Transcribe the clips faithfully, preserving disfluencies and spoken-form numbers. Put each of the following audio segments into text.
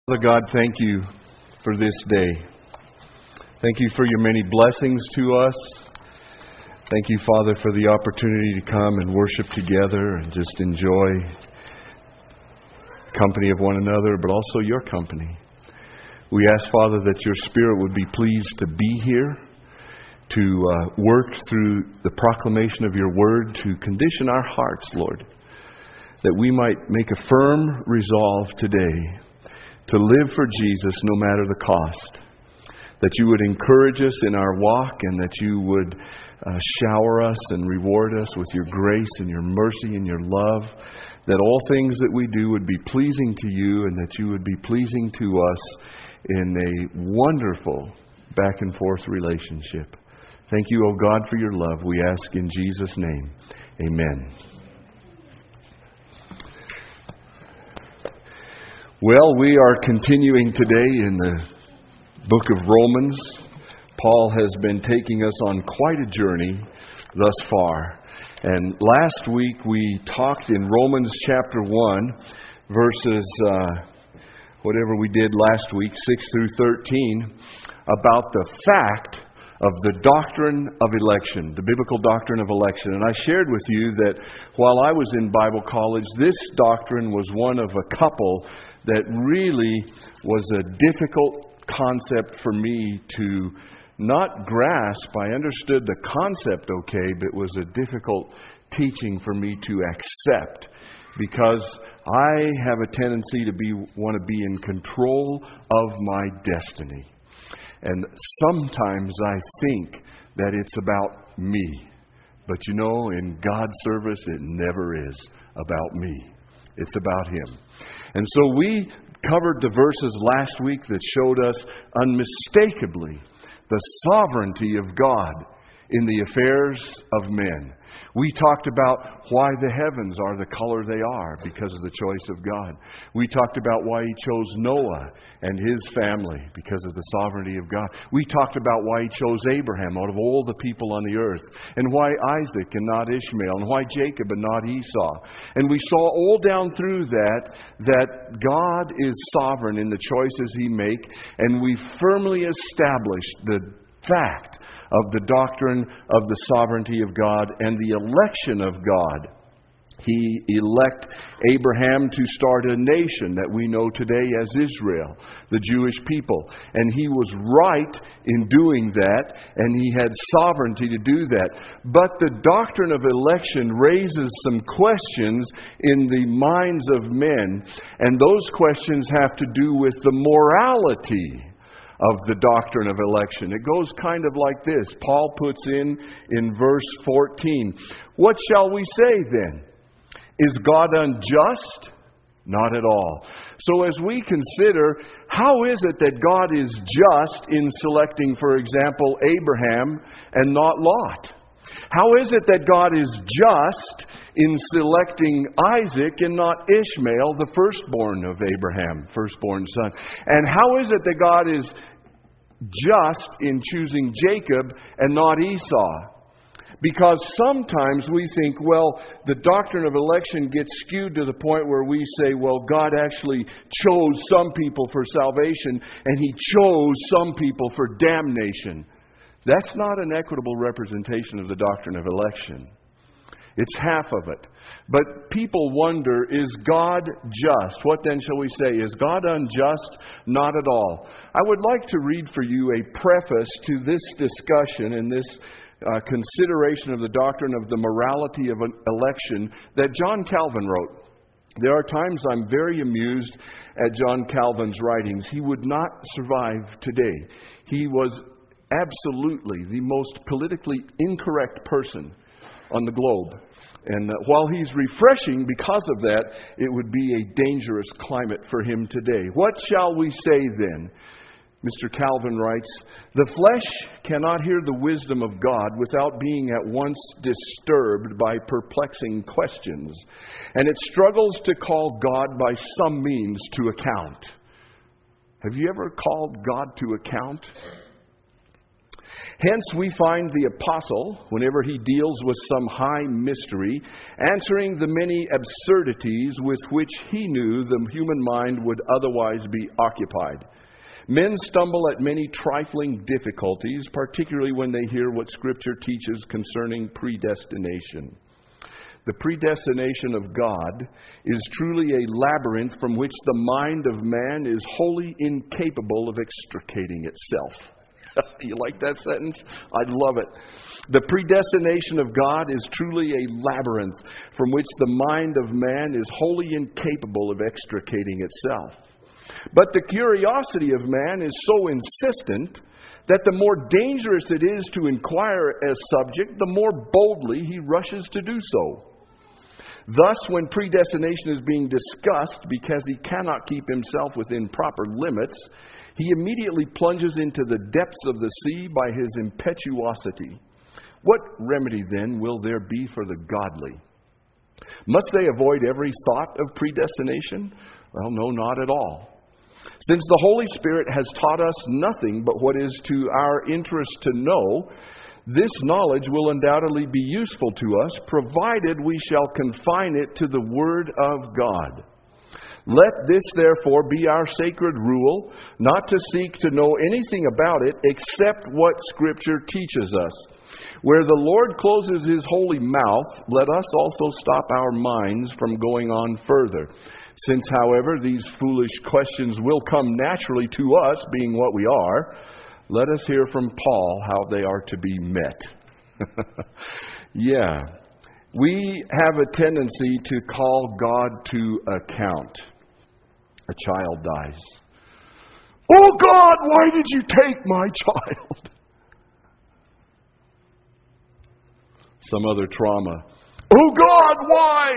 Father God, thank you for this day. Thank you for your many blessings to us. Thank you, Father, for the opportunity to come and worship together and just enjoy company of one another, but also your company. We ask, Father, that your Spirit would be pleased to be here, to uh, work through the proclamation of your word, to condition our hearts, Lord, that we might make a firm resolve today to live for Jesus no matter the cost. That you would encourage us in our walk, and that you would uh, shower us and reward us with your grace and your mercy and your love. That all things that we do would be pleasing to you, and that you would be pleasing to us in a wonderful back and forth relationship. Thank you, O God, for your love. We ask in Jesus' name. Amen. Well, we are continuing today in the book of Romans. Paul has been taking us on quite a journey thus far. And last week we talked in Romans chapter one, verses, uh, whatever we did last week, six through thirteen, about the fact of the doctrine of election, the biblical doctrine of election. And I shared with you that while I was in Bible college, this doctrine was one of a couple that really was a difficult concept for me to not grasp. I understood the concept okay, but it was a difficult teaching for me to accept, because I have a tendency to be want to be in control of my destiny. And sometimes I think that it's about me. But you know, in God's service, it never is about me. It's about Him. And so we covered the verses last week that showed us unmistakably the sovereignty of God in the affairs of men. We talked about why the heavens are the color they are because of the choice of God. We talked about why He chose Noah and his family because of the sovereignty of God. We talked about why He chose Abraham out of all the people on the earth, and why Isaac and not Ishmael, and why Jacob and not Esau. And we saw all down through that that God is sovereign in the choices He makes, and we firmly established the fact of the doctrine of the sovereignty of God and the election of God. He elect Abraham to start a nation that we know today as Israel, the Jewish people. And he was right in doing that, and he had sovereignty to do that. But the doctrine of election raises some questions in the minds of men, and those questions have to do with the morality of the doctrine of election. It goes kind of like this. Paul puts in, in verse fourteen, "What shall we say then? Is God unjust? Not at all." So as we consider, how is it that God is just in selecting, for example, Abraham and not Lot? How is it that God is just in selecting Isaac and not Ishmael, the firstborn of Abraham, firstborn son? And how is it that God is just in choosing Jacob and not Esau? Because sometimes we think, well, the doctrine of election gets skewed to the point where we say, well, God actually chose some people for salvation and He chose some people for damnation. That's not an equitable representation of the doctrine of election. It's half of it. But people wonder, is God just? What then shall we say? Is God unjust? Not at all. I would like to read for you a preface to this discussion and this uh, consideration of the doctrine of the morality of an election that John Calvin wrote. There are times I'm very amused at John Calvin's writings. He would not survive today. He was absolutely the most politically incorrect person on the globe. And uh, while he's refreshing because of that, it would be a dangerous climate for him today. What shall we say then? Mister Calvin writes, "The flesh cannot hear the wisdom of God without being at once disturbed by perplexing questions, and it struggles to call God by some means to account." Have you ever called God to account? Hence we find the apostle, whenever he deals with some high mystery, answering the many absurdities with which he knew the human mind would otherwise be occupied. Men stumble at many trifling difficulties, particularly when they hear what Scripture teaches concerning predestination. The predestination of God is truly a labyrinth from which the mind of man is wholly incapable of extricating itself. You like that sentence? I love it. The predestination of God is truly a labyrinth from which the mind of man is wholly incapable of extricating itself. But the curiosity of man is so insistent that the more dangerous it is to inquire a subject, the more boldly he rushes to do so. Thus, when predestination is being discussed because he cannot keep himself within proper limits, he immediately plunges into the depths of the sea by his impetuosity. What remedy then will there be for the godly? Must they avoid every thought of predestination? Well, no, not at all. Since the Holy Spirit has taught us nothing but what is to our interest to know, this knowledge will undoubtedly be useful to us, provided we shall confine it to the Word of God. Let this, therefore, be our sacred rule, not to seek to know anything about it except what Scripture teaches us. Where the Lord closes His holy mouth, let us also stop our minds from going on further. Since, however, these foolish questions will come naturally to us, being what we are, let us hear from Paul how they are to be met. Yeah. We have a tendency to call God to account. A child dies. Oh God, why did you take my child? Some other trauma. Oh God, why?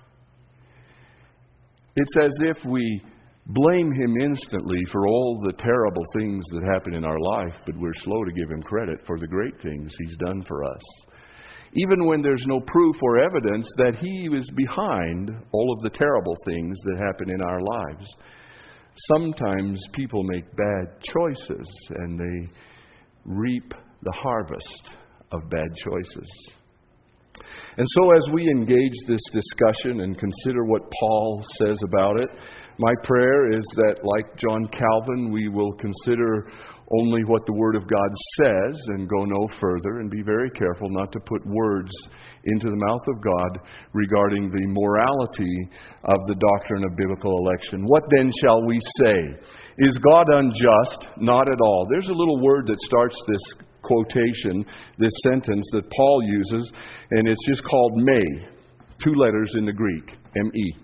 It's as if we blame Him instantly for all the terrible things that happen in our life, but we're slow to give Him credit for the great things He's done for us. Even when there's no proof or evidence that He is behind all of the terrible things that happen in our lives. Sometimes people make bad choices and they reap the harvest of bad choices. And so as we engage this discussion and consider what Paul says about it, my prayer is that, like John Calvin, we will consider only what the Word of God says and go no further, and be very careful not to put words into the mouth of God regarding the morality of the doctrine of biblical election. What then shall we say? Is God unjust? Not at all. There's a little word that starts this quotation, this sentence that Paul uses, and it's just called may. Two letters in the Greek, M E.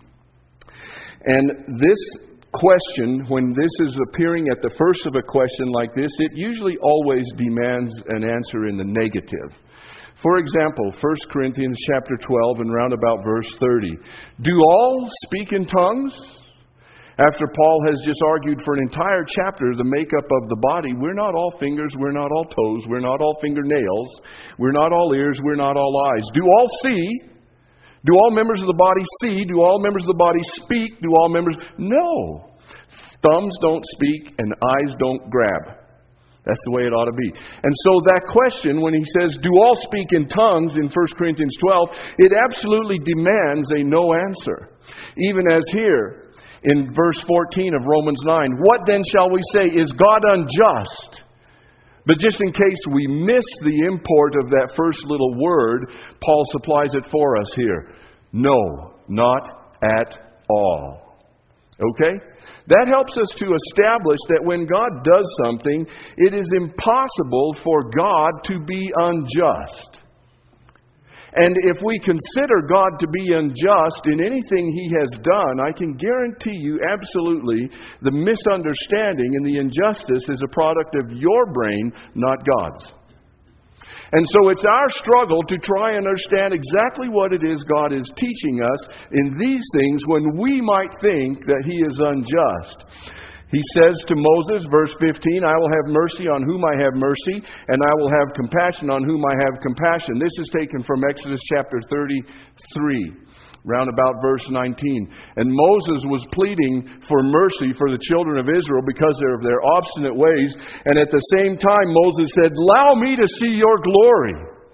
And this question, when this is appearing at the first of a question like this, it usually always demands an answer in the negative. For example, First Corinthians chapter twelve and round about verse thirty. Do all speak in tongues? After Paul has just argued for an entire chapter the makeup of the body, we're not all fingers, we're not all toes, we're not all fingernails, we're not all ears, we're not all eyes. Do all see? Do all members of the body see? Do all members of the body speak? Do all members... No. Thumbs don't speak and eyes don't grab. That's the way it ought to be. And so that question, when he says, do all speak in tongues in First Corinthians twelve, it absolutely demands a no answer. Even as here in verse fourteen of Romans nine, what then shall we say? Is God unjust? But just in case we miss the import of that first little word, Paul supplies it for us here. No, not at all. Okay? That helps us to establish that when God does something, it is impossible for God to be unjust. And if we consider God to be unjust in anything He has done, I can guarantee you absolutely the misunderstanding and the injustice is a product of your brain, not God's. And so it's our struggle to try and understand exactly what it is God is teaching us in these things when we might think that He is unjust. He says to Moses, verse fifteen, I will have mercy on whom I have mercy, and I will have compassion on whom I have compassion. This is taken from Exodus chapter thirty-three. Round about verse nineteen. And Moses was pleading for mercy for the children of Israel because of their obstinate ways. And at the same time, Moses said, "Allow me to see your glory."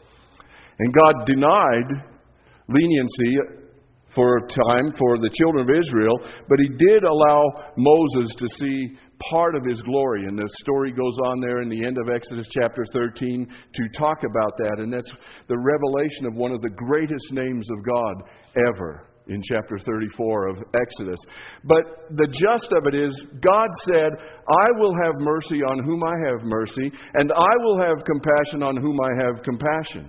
And God denied leniency for a time for the children of Israel, but He did allow Moses to see part of His glory. And the story goes on there in the end of Exodus chapter thirteen to talk about that. And that's the revelation of one of the greatest names of God ever in chapter thirty-four of Exodus. But the gist of it is, God said, "I will have mercy on whom I have mercy, and I will have compassion on whom I have compassion."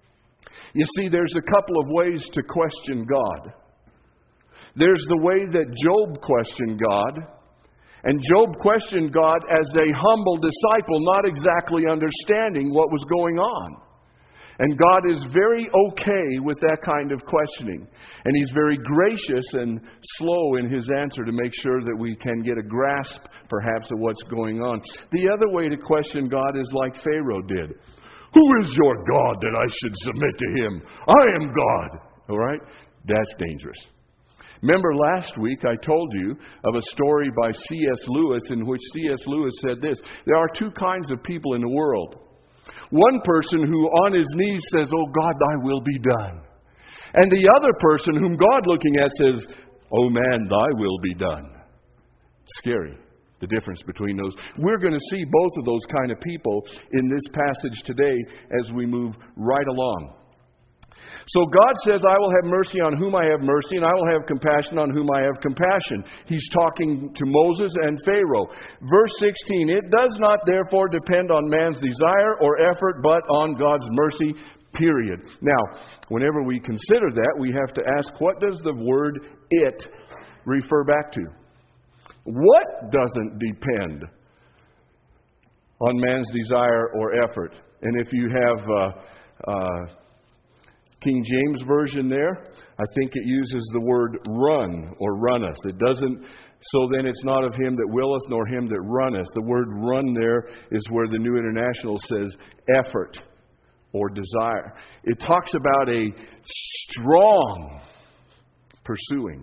You see, there's a couple of ways to question God. There's the way that Job questioned God. And Job questioned God as a humble disciple, not exactly understanding what was going on. And God is very okay with that kind of questioning. And He's very gracious and slow in His answer to make sure that we can get a grasp, perhaps, of what's going on. The other way to question God is like Pharaoh did. "Who is your God that I should submit to him? I am God." All right? That's dangerous. Remember last week I told you of a story by C S Lewis in which C S Lewis said this: there are two kinds of people in the world. One person who on his knees says, "Oh God, thy will be done." And the other person whom God looking at says, "Oh man, thy will be done." Scary, the difference between those. We're going to see both of those kind of people in this passage today as we move right along. So God says, "I will have mercy on whom I have mercy, and I will have compassion on whom I have compassion." He's talking to Moses and Pharaoh. Verse sixteen, "It does not therefore depend on man's desire or effort, but on God's mercy," period. Now, whenever we consider that, we have to ask, what does the word "it" refer back to? What doesn't depend on man's desire or effort? And if you have uh, uh, King James Version there, I think it uses the word "run" or "runneth." It doesn't, so then it's not of him that willeth nor him that runneth. The word "run" there is where the New International says effort or desire. It talks about a strong pursuing.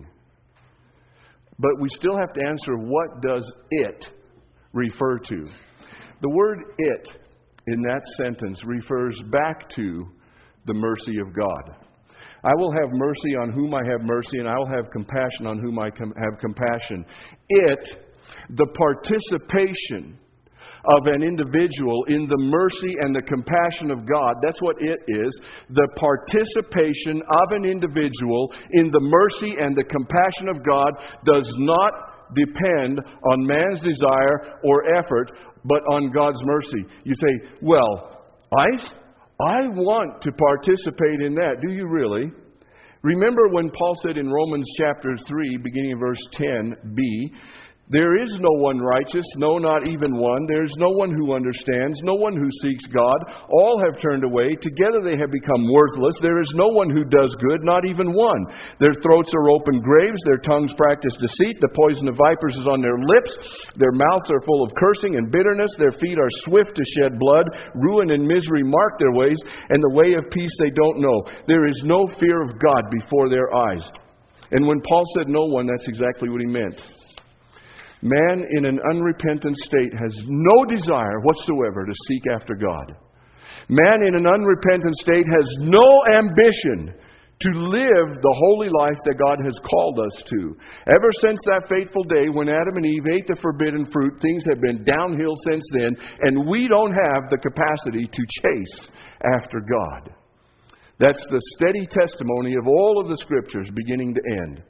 But we still have to answer, what does "it" refer to? The word "it" in that sentence refers back to the mercy of God. "I will have mercy on whom I have mercy, and I will have compassion on whom I com- have compassion." It, the participation of an individual in the mercy and the compassion of God, that's what it is. The participation of an individual in the mercy and the compassion of God does not depend on man's desire or effort, but on God's mercy. You say, "Well, I... I want to participate in that." Do you really? Remember when Paul said in Romans chapter three, beginning in verse ten b, "There is no one righteous, no, not even one. There is no one who understands, no one who seeks God. All have turned away. Together they have become worthless. There is no one who does good, not even one. Their throats are open graves. Their tongues practice deceit. The poison of vipers is on their lips. Their mouths are full of cursing and bitterness. Their feet are swift to shed blood. Ruin and misery mark their ways, and the way of peace they don't know. There is no fear of God before their eyes." And when Paul said no one, that's exactly what he meant. Man in an unrepentant state has no desire whatsoever to seek after God. Man in an unrepentant state has no ambition to live the holy life that God has called us to. Ever since that fateful day when Adam and Eve ate the forbidden fruit, things have been downhill since then, and we don't have the capacity to chase after God. That's the steady testimony of all of the Scriptures, beginning to end.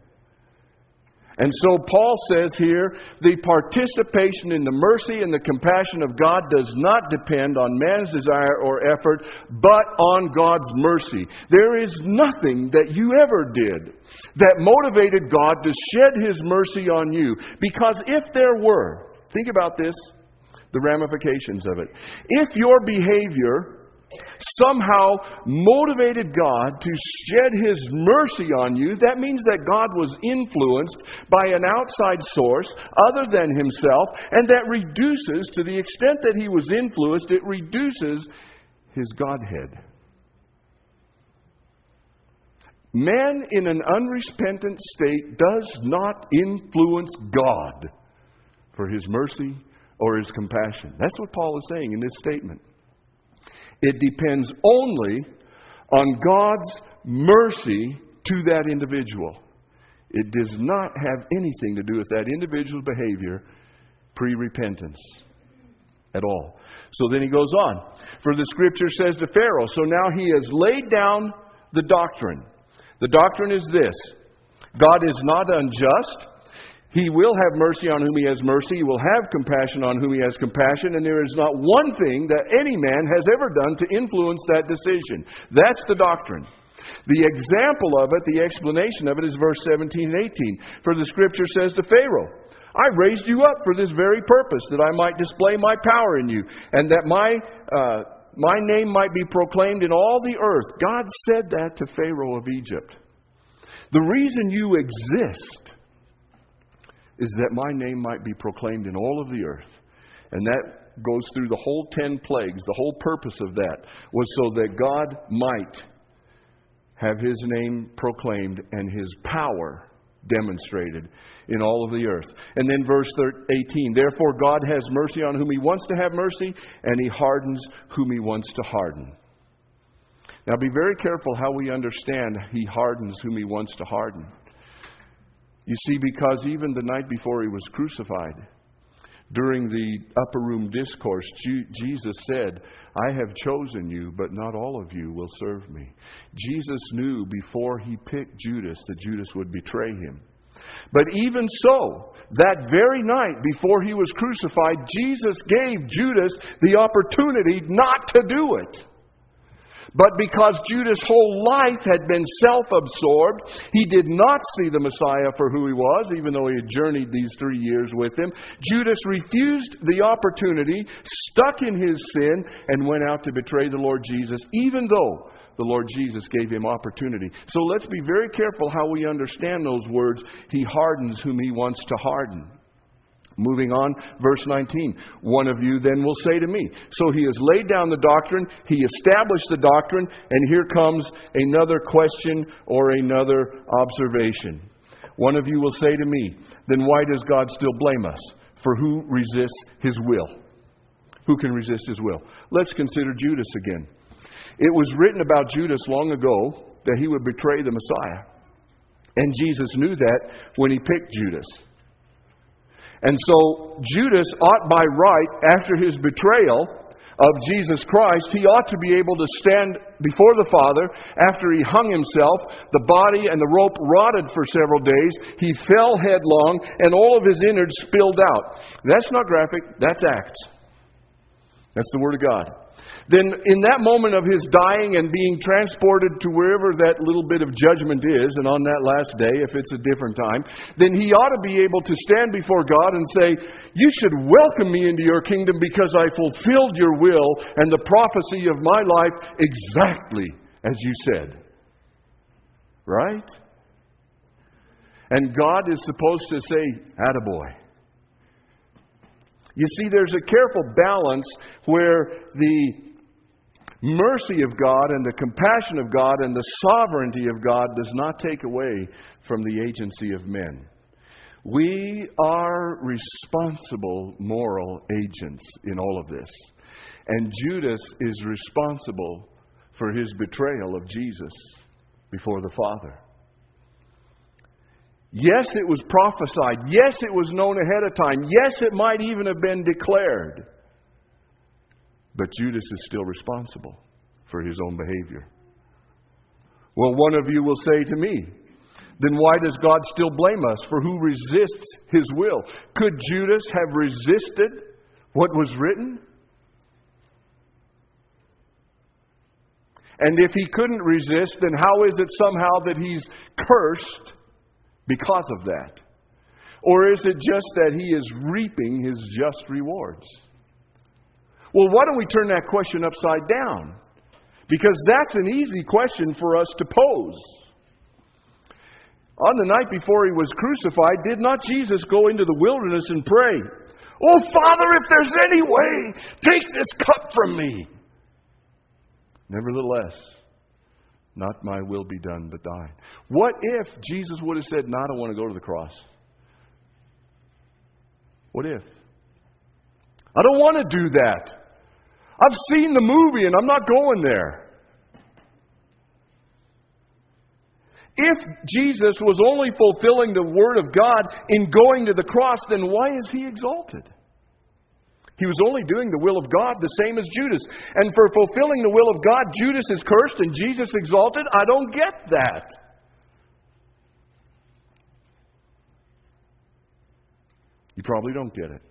And so Paul says here, the participation in the mercy and the compassion of God does not depend on man's desire or effort, but on God's mercy. There is nothing that you ever did that motivated God to shed His mercy on you. Because if there were, think about this, the ramifications of it. If your behavior somehow motivated God to shed His mercy on you, that means that God was influenced by an outside source other than Himself, and that reduces, to the extent that He was influenced, it reduces His Godhead. Man in an unrepentant state does not influence God for His mercy or His compassion. That's what Paul is saying in this statement. It depends only on God's mercy to that individual. It does not have anything to do with that individual's behavior pre-repentance at all. So then he goes on. For the Scripture says to Pharaoh, so now he has laid down the doctrine. The doctrine is this: God is not unjust. He will have mercy on whom He has mercy. He will have compassion on whom He has compassion. And there is not one thing that any man has ever done to influence that decision. That's the doctrine. The example of it, the explanation of it, is verse seventeen and eighteen. For the Scripture says to Pharaoh, I raised you up for this very purpose, that I might display my power in you, and that my uh, my name might be proclaimed in all the earth. God said that to Pharaoh of Egypt. The reason you exist is that my name might be proclaimed in all of the earth. And that goes through the whole ten plagues. The whole purpose of that was so that God might have His name proclaimed and His power demonstrated in all of the earth. And then verse eighteen, therefore God has mercy on whom He wants to have mercy, and He hardens whom He wants to harden. Now be very careful how we understand He hardens whom He wants to harden. You see, because even the night before He was crucified, during the upper room discourse, Jesus said, I have chosen you, but not all of you will serve me. Jesus knew before He picked Judas that Judas would betray Him. But even so, that very night before He was crucified, Jesus gave Judas the opportunity not to do it. But because Judas' whole life had been self-absorbed, he did not see the Messiah for who He was, even though he had journeyed these three years with Him. Judas refused the opportunity, stuck in his sin, and went out to betray the Lord Jesus, even though the Lord Jesus gave him opportunity. So let's be very careful how we understand those words. He hardens whom He wants to harden. Moving on, verse nineteen. One of you then will say to me. So He has laid down the doctrine. He established the doctrine. And here comes another question or another observation. One of you will say to me, then why does God still blame us? For who resists His will? Who can resist His will? Let's consider Judas again. It was written about Judas long ago that he would betray the Messiah. And Jesus knew that when He picked Judas. And so Judas ought by right, after his betrayal of Jesus Christ, he ought to be able to stand before the Father after he hung himself. The body and the rope rotted for several days. He fell headlong and all of his innards spilled out. That's not graphic, that's Acts. That's the Word of God. Then in that moment of his dying and being transported to wherever that little bit of judgment is, and on that last day, if it's a different time, then he ought to be able to stand before God and say, you should welcome me into your kingdom because I fulfilled your will and the prophecy of my life exactly as you said. Right? And God is supposed to say, attaboy. You see, there's a careful balance where the mercy of God and the compassion of God and the sovereignty of God does not take away from the agency of men. We are responsible moral agents in all of this. And Judas is responsible for his betrayal of Jesus before the Father. Yes, it was prophesied. Yes, it was known ahead of time. Yes, it might even have been declared. But Judas is still responsible for his own behavior. Well, one of you will say to me, then why does God still blame us? For who resists His will? Could Judas have resisted what was written? And if he couldn't resist, then how is it somehow that he's cursed because of that? Or is it just that he is reaping his just rewards? Well, why don't we turn that question upside down? Because that's an easy question for us to pose. On the night before He was crucified, did not Jesus go into the wilderness and pray, oh, Father, if there's any way, take this cup from me. Nevertheless, Not my will be done, but thine. What if Jesus would have said, no, I don't want to go to the cross? What if? I don't want to do that. I've seen the movie and I'm not going there. If Jesus was only fulfilling the Word of God in going to the cross, then why is He exalted? He was only doing the will of God, the same as Judas. And for fulfilling the will of God, Judas is cursed and Jesus exalted? I don't get that. You probably don't get it.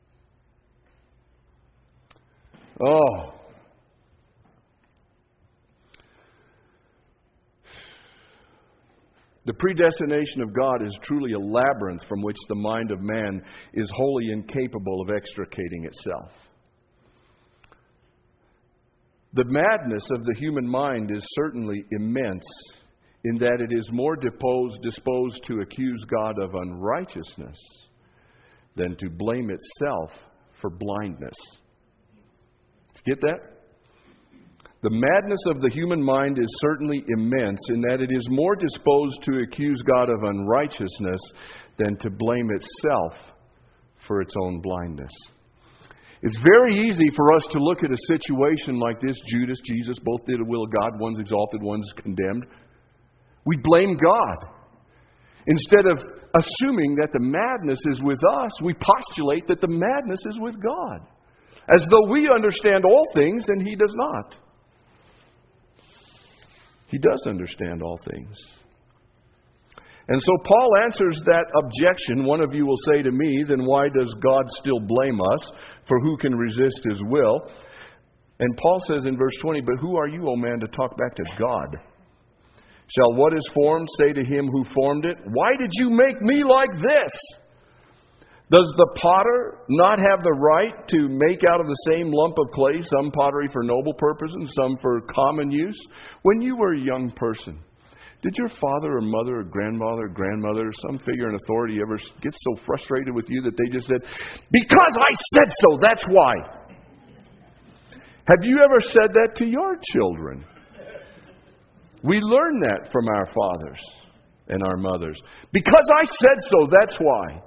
Oh. The predestination of God is truly a labyrinth from which the mind of man is wholly incapable of extricating itself. The madness of the human mind is certainly immense in that it is more disposed, disposed to accuse God of unrighteousness than to blame itself for blindness. Did you get that? The madness of the human mind is certainly immense in that it is more disposed to accuse God of unrighteousness than to blame itself for its own blindness. It's very easy for us to look at a situation like this. Judas, Jesus, both did the will of God. One's exalted, one's condemned. We blame God. Instead of assuming that the madness is with us, we postulate that the madness is with God. As though we understand all things and He does not. He does understand all things. And so Paul answers that objection. One of you will say to me, then why does God still blame us? For who can resist His will? And Paul says in verse twenty, but who are you, O man, to talk back to God? Shall what is formed say to Him who formed it, why did you make me like this? Does the potter not have the right to make out of the same lump of clay some pottery for noble purposes and some for common use? When you were a young person, did your father or mother or grandmother or grandmother or some figure in authority ever get so frustrated with you that they just said, because I said so, that's why? Have you ever said that to your children? We learn that from our fathers and our mothers. Because I said so, that's why.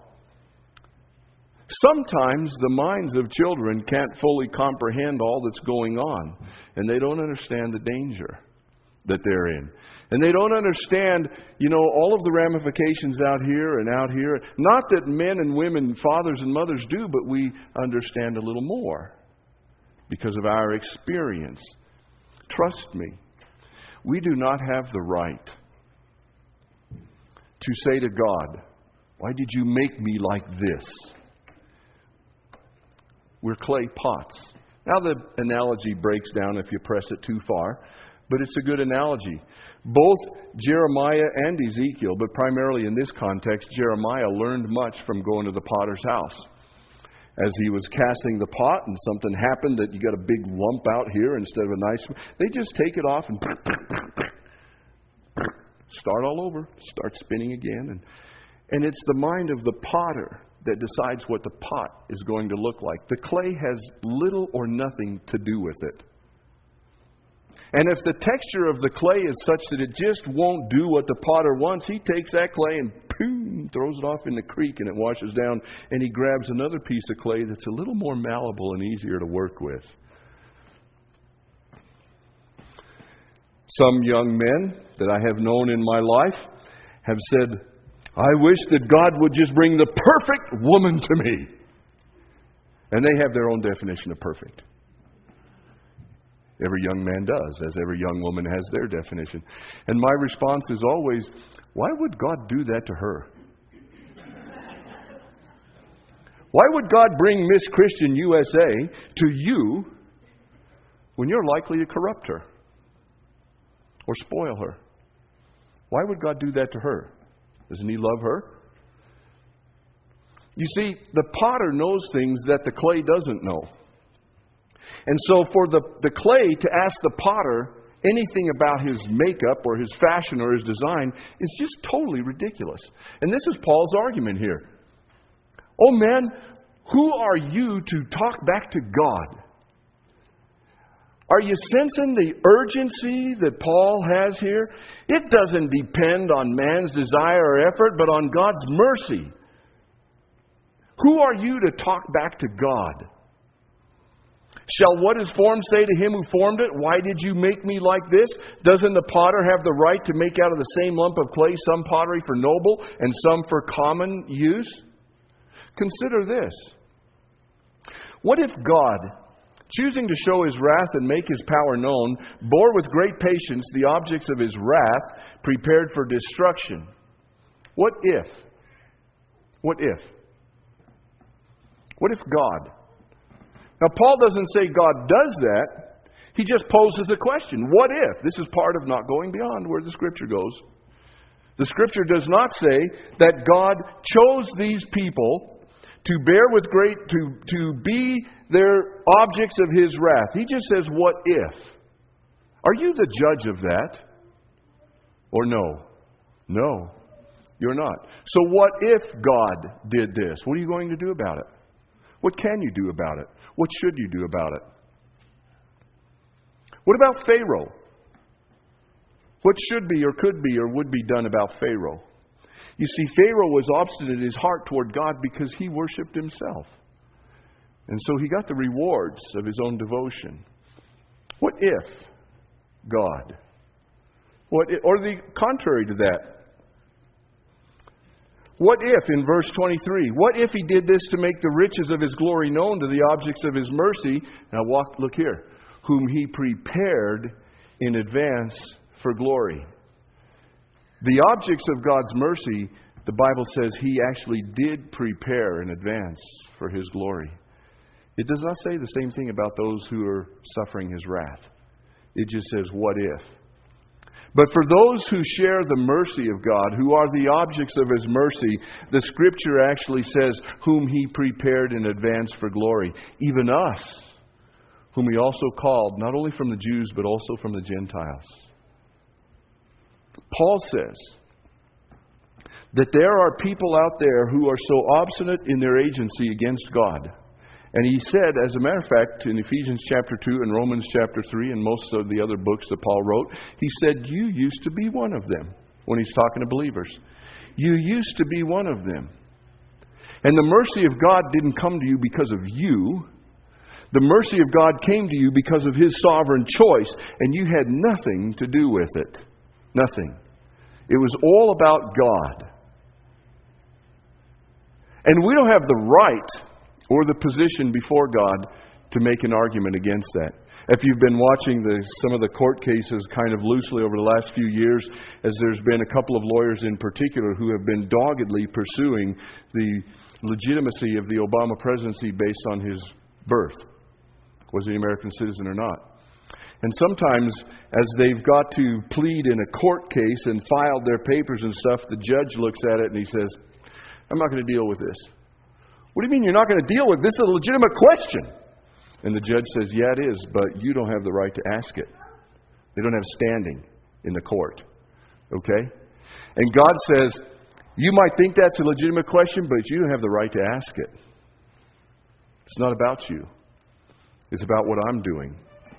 Sometimes the minds of children can't fully comprehend all that's going on, and they don't understand the danger that they're in. And they don't understand, you know, all of the ramifications out here and out here. Not that men and women, fathers and mothers do, but we understand a little more because of our experience. Trust me, we do not have the right to say to God, why did you make me like this? We're clay pots. Now the analogy breaks down if you press it too far, but it's a good analogy. Both Jeremiah and Ezekiel, but primarily in this context, Jeremiah learned much from going to the potter's house. As he was casting the pot and something happened that you got a big lump out here instead of a nice, they just take it off and start all over, start spinning again. And, and it's the mind of the potter that decides what the pot is going to look like. The clay has little or nothing to do with it. And if the texture of the clay is such that it just won't do what the potter wants, he takes that clay and boom, throws it off in the creek and it washes down, and he grabs another piece of clay that's a little more malleable and easier to work with. Some young men that I have known in my life have said, I wish that God would just bring the perfect woman to me. And they have their own definition of perfect. Every young man does, as every young woman has their definition. And my response is always, why would God do that to her? Why would God bring Miss Christian U S A to you when you're likely to corrupt her or spoil her? Why would God do that to her? Doesn't He love her? You see, the potter knows things that the clay doesn't know. And so for the, the clay to ask the potter anything about his makeup or his fashion or his design is just totally ridiculous. And this is Paul's argument here. Oh man, who are you to talk back to God? Are you sensing the urgency that Paul has here? It doesn't depend on man's desire or effort, but on God's mercy. Who are you to talk back to God? Shall what is formed say to him who formed it, why did you make me like this? Doesn't the potter have the right to make out of the same lump of clay some pottery for noble and some for common use? Consider this. What if God, choosing to show His wrath and make His power known, bore with great patience the objects of His wrath prepared for destruction? What if? What if? What if God? Now, Paul doesn't say God does that. He just poses a question. What if? This is part of not going beyond where the Scripture goes. The Scripture does not say that God chose these people to bear with great, to, to be their objects of His wrath. He just says, what if? Are you the judge of that? Or no? No, you're not. So what if God did this? What are you going to do about it? What can you do about it? What should you do about it? What about Pharaoh? What should be or could be or would be done about Pharaoh? You see, Pharaoh was obstinate in his heart toward God because he worshipped himself. And so he got the rewards of his own devotion. What if God? What if, or the contrary to that? What if, in verse twenty-three, what if He did this to make the riches of His glory known to the objects of His mercy? Now walk, look here. Whom He prepared in advance for glory. The objects of God's mercy, the Bible says He actually did prepare in advance for His glory. It does not say the same thing about those who are suffering His wrath. It just says, what if? But for those who share the mercy of God, who are the objects of His mercy, the Scripture actually says, whom He prepared in advance for glory. Even us, whom He also called, not only from the Jews, but also from the Gentiles. Paul says that there are people out there who are so obstinate in their agency against God. And he said, as a matter of fact, in Ephesians chapter two and Romans chapter three and most of the other books that Paul wrote, he said, you used to be one of them. When he's talking to believers. You used to be one of them. And the mercy of God didn't come to you because of you. The mercy of God came to you because of His sovereign choice, and you had nothing to do with it. Nothing. It was all about God. And we don't have the right or the position before God to make an argument against that. If you've been watching the, some of the court cases kind of loosely over the last few years, as there's been a couple of lawyers in particular who have been doggedly pursuing the legitimacy of the Obama presidency based on his birth. Was he an American citizen or not? And sometimes, as they've got to plead in a court case and filed their papers and stuff, the judge looks at it and he says, I'm not going to deal with this. What do you mean you're not going to deal with this? This is a legitimate question. And the judge says, yeah, it is, but you don't have the right to ask it. They don't have standing in the court. Okay? And God says, you might think that's a legitimate question, but you don't have the right to ask it. It's not about you. It's about what I'm doing.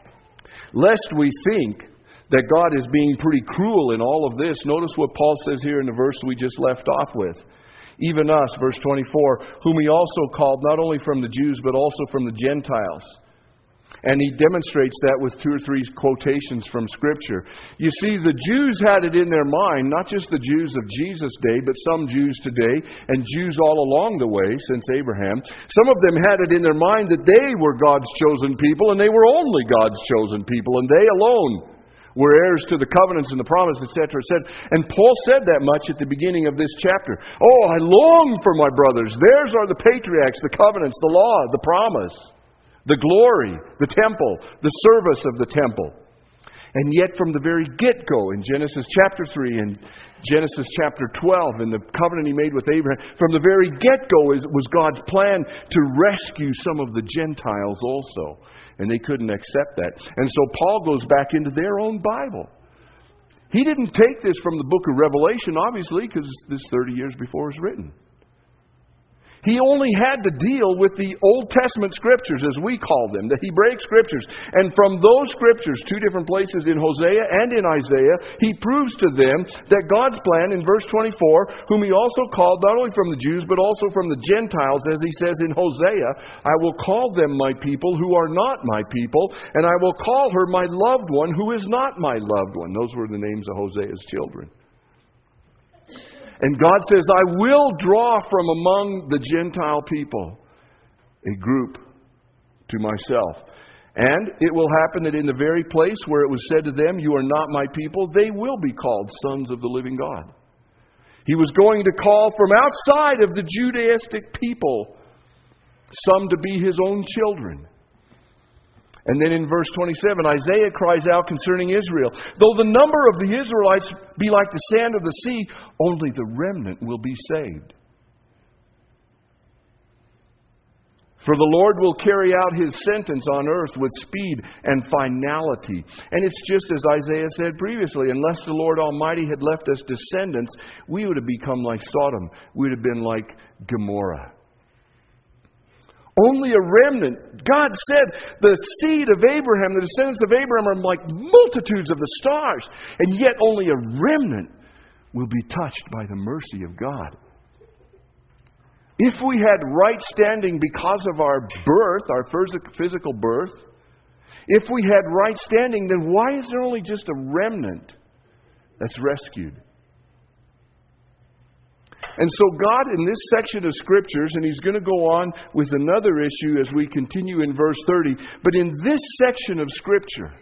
Lest we think that God is being pretty cruel in all of this, notice what Paul says here in the verse we just left off with. Even us, verse twenty-four, whom He also called not only from the Jews, but also from the Gentiles. And he demonstrates that with two or three quotations from Scripture. You see, the Jews had it in their mind, not just the Jews of Jesus' day, but some Jews today, and Jews all along the way since Abraham. Some of them had it in their mind that they were God's chosen people, and they were only God's chosen people, and they alone were heirs to the covenants and the promise, et cetera, et cetera. And Paul said that much at the beginning of this chapter. Oh, I long for my brothers. Theirs are the patriarchs, the covenants, the law, the promise, the glory, the temple, the service of the temple. And yet from the very get-go in Genesis chapter three and Genesis chapter twelve, in the covenant He made with Abraham, from the very get-go was God's plan to rescue some of the Gentiles also. And they couldn't accept that. And so Paul goes back into their own Bible. He didn't take this from the book of Revelation, obviously, because this thirty years before it was written. He only had to deal with the Old Testament Scriptures, as we call them, the Hebraic Scriptures. And from those Scriptures, two different places in Hosea and in Isaiah, He proves to them that God's plan in verse twenty-four, whom He also called not only from the Jews, but also from the Gentiles, as He says in Hosea, I will call them my people who are not my people, and I will call her my loved one who is not my loved one. Those were the names of Hosea's children. And God says, I will draw from among the Gentile people a group to myself. And it will happen that in the very place where it was said to them, you are not my people, they will be called sons of the living God. He was going to call from outside of the Judaistic people some to be His own children. And then in verse twenty-seven, Isaiah cries out concerning Israel, though the number of the Israelites be like the sand of the sea, only the remnant will be saved. For the Lord will carry out His sentence on earth with speed and finality. And it's just as Isaiah said previously, unless the Lord Almighty had left us descendants, we would have become like Sodom. We would have been like Gomorrah. Only a remnant. God said the seed of Abraham, the descendants of Abraham are like multitudes of the stars. And yet only a remnant will be touched by the mercy of God. If we had right standing because of our birth, our physical birth, if we had right standing, then why is there only just a remnant that's rescued? And so God, in this section of Scriptures, and He's going to go on with another issue as we continue in verse thirty, but in this section of Scripture,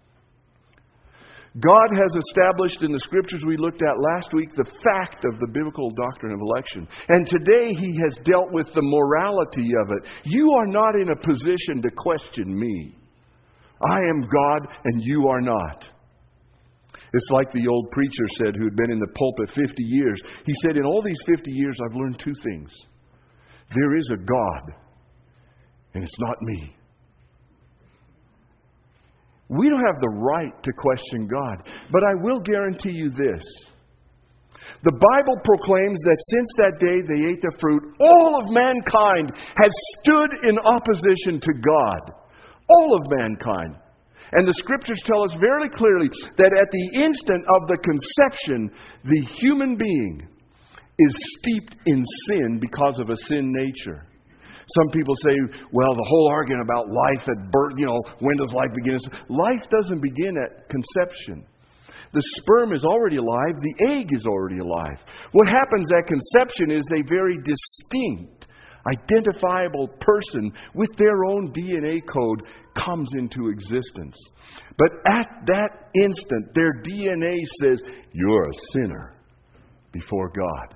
God has established in the Scriptures we looked at last week the fact of the biblical doctrine of election. And today He has dealt with the morality of it. You are not in a position to question me. I am God and you are not. It's like the old preacher said who had been in the pulpit fifty years. He said, in all these fifty years, I've learned two things. There is a God, and it's not me. We don't have the right to question God, but I will guarantee you this. The Bible proclaims that since that day they ate the fruit, all of mankind has stood in opposition to God. All of mankind. And the Scriptures tell us very clearly that at the instant of the conception, the human being is steeped in sin because of a sin nature. Some people say, well, the whole argument about life at birth, you know, when does life begin? Life doesn't begin at conception. The sperm is already alive. The egg is already alive. What happens at conception is a very distinct, identifiable person with their own D N A code comes into existence. But at that instant, their D N A says, you're a sinner before God.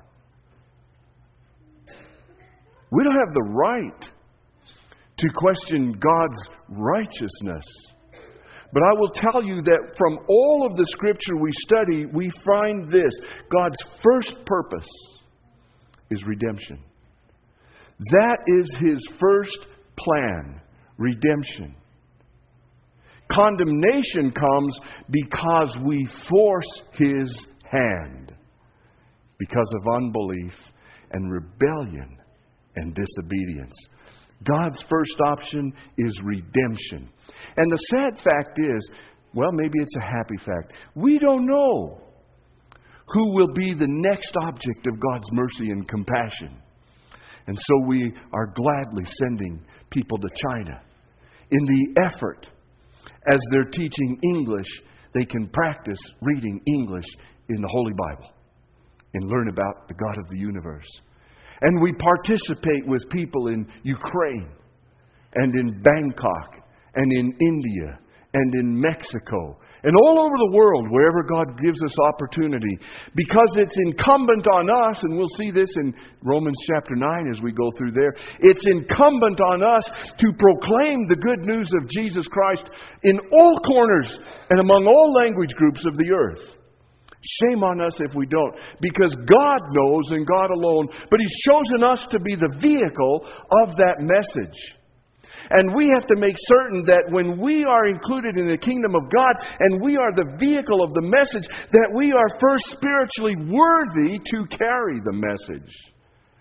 We don't have the right to question God's righteousness. But I will tell you that from all of the Scripture we study, we find this. God's first purpose is redemption. That is His first plan, redemption. Condemnation comes because we force His hand because of unbelief and rebellion and disobedience. God's first option is redemption. And the sad fact is, well, maybe it's a happy fact. We don't know who will be the next object of God's mercy and compassion. And so we are gladly sending people to China in the effort, as they're teaching English, they can practice reading English in the Holy Bible and learn about the God of the universe. And we participate with people in Ukraine and in Bangkok and in India and in Mexico and all over the world, wherever God gives us opportunity, because it's incumbent on us, and we'll see this in Romans chapter nine as we go through there, it's incumbent on us to proclaim the good news of Jesus Christ in all corners and among all language groups of the earth. Shame on us if we don't, because God knows and God alone, but He's chosen us to be the vehicle of that message. And we have to make certain that when we are included in the kingdom of God and we are the vehicle of the message, that we are first spiritually worthy to carry the message.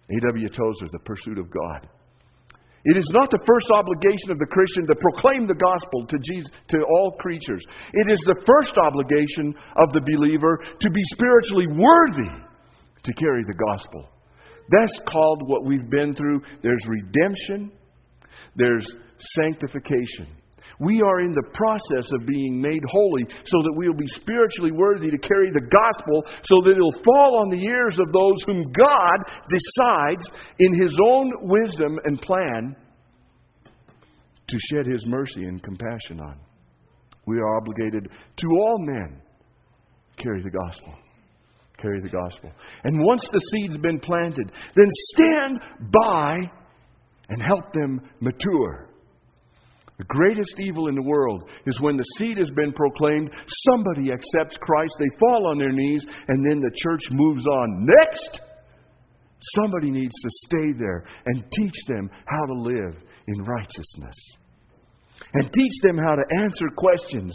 A W Tozer, The Pursuit of God. It is not the first obligation of the Christian to proclaim the gospel to Jesus, to all creatures. It is the first obligation of the believer to be spiritually worthy to carry the gospel. That's called what we've been through. There's redemption. There's sanctification. We are in the process of being made holy so that we'll be spiritually worthy to carry the gospel, so that it'll fall on the ears of those whom God decides in His own wisdom and plan to shed His mercy and compassion on. We are obligated to all men to carry the gospel. Carry the gospel. And once the seed's been planted, then stand by and help them mature. The greatest evil in the world is when the seed has been proclaimed, somebody accepts Christ, they fall on their knees, and then the church moves on. Next! Somebody needs to stay there and teach them how to live in righteousness. And teach them how to answer questions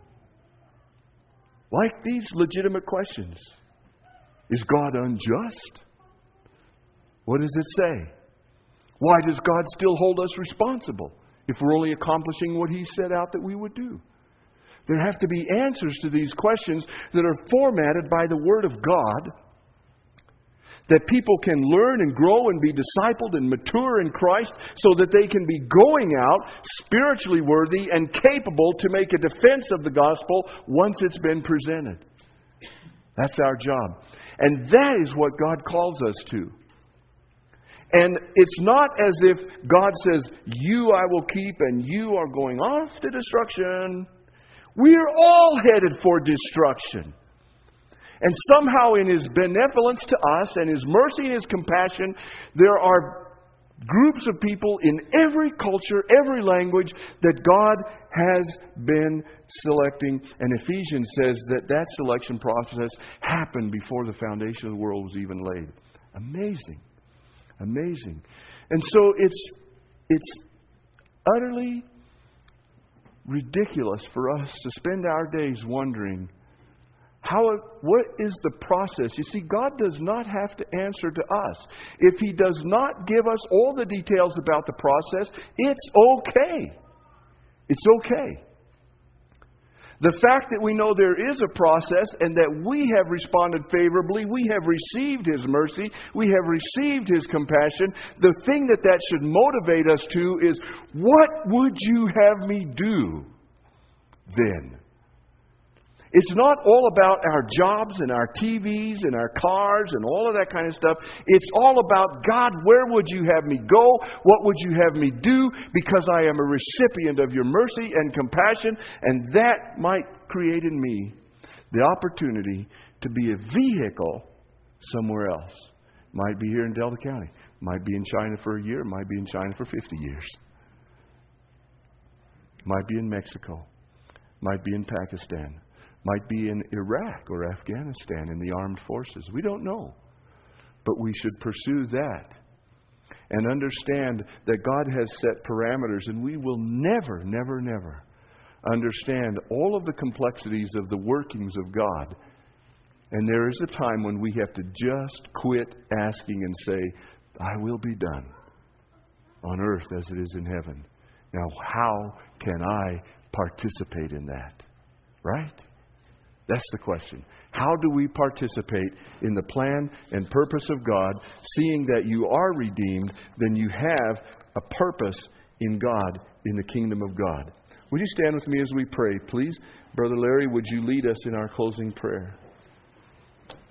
like these legitimate questions. Is God unjust? What does it say? Why does God still hold us responsible if we're only accomplishing what He set out that we would do? There have to be answers to these questions that are formatted by the Word of God, that people can learn and grow and be discipled and mature in Christ so that they can be going out spiritually worthy and capable to make a defense of the gospel once it's been presented. That's our job. And that is what God calls us to. And it's not as if God says, you I will keep and you are going off to destruction. We're all headed for destruction. And somehow in His benevolence to us and His mercy and His compassion, there are groups of people in every culture, every language that God has been selecting. And Ephesians says that that selection process happened before the foundation of the world was even laid. Amazing. Amazing. And so it's it's utterly ridiculous for us to spend our days wondering how what is the process. You see, God does not have to answer to us. If He does not give us all the details about the process, it's okay. It's okay. The fact that we know there is a process and that we have responded favorably, we have received His mercy, we have received His compassion, the thing that that should motivate us to is, what would you have me do then? It's not all about our jobs and our T Vs and our cars and all of that kind of stuff. It's all about, God, where would you have me go? What would you have me do? Because I am a recipient of your mercy and compassion. And that might create in me the opportunity to be a vehicle somewhere else. Might be here in Delta County. Might be in China for a year. Might be in China for fifty years. Might be in Mexico. Might be in Pakistan. Might be in Iraq or Afghanistan in the armed forces. We don't know. But we should pursue that. And understand that God has set parameters, and we will never, never, never understand all of the complexities of the workings of God. And there is a time when we have to just quit asking and say, I will be done on earth as it is in heaven. Now, how can I participate in that? Right? That's the question. How do we participate in the plan and purpose of God? Seeing that you are redeemed, then you have a purpose in God, in the kingdom of God. Would you stand with me as we pray, please? Brother Larry, would you lead us in our closing prayer?